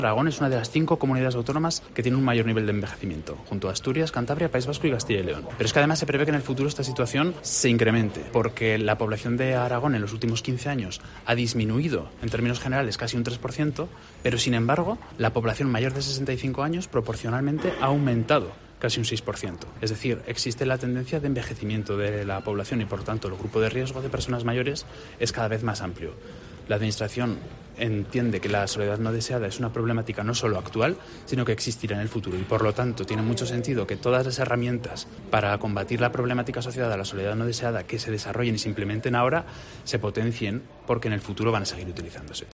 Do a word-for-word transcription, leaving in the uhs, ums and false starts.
Aragón es una de las cinco comunidades autónomas que tiene un mayor nivel de envejecimiento, junto a Asturias, Cantabria, País Vasco y Castilla y León. Pero es que además se prevé que en el futuro esta situación se incremente, porque la población de Aragón en los últimos quince años ha disminuido en términos generales casi un tres por ciento, pero sin embargo la población mayor de sesenta y cinco años proporcionalmente ha aumentado casi un seis por ciento. Es decir, existe la tendencia de envejecimiento de la población y por tanto el grupo de riesgo de personas mayores es cada vez más amplio. La Administración entiende que la soledad no deseada es una problemática no solo actual, sino que existirá en el futuro y por lo tanto tiene mucho sentido que todas las herramientas para combatir la problemática asociada a la soledad no deseada que se desarrollen y se implementen ahora se potencien porque en el futuro van a seguir utilizándose.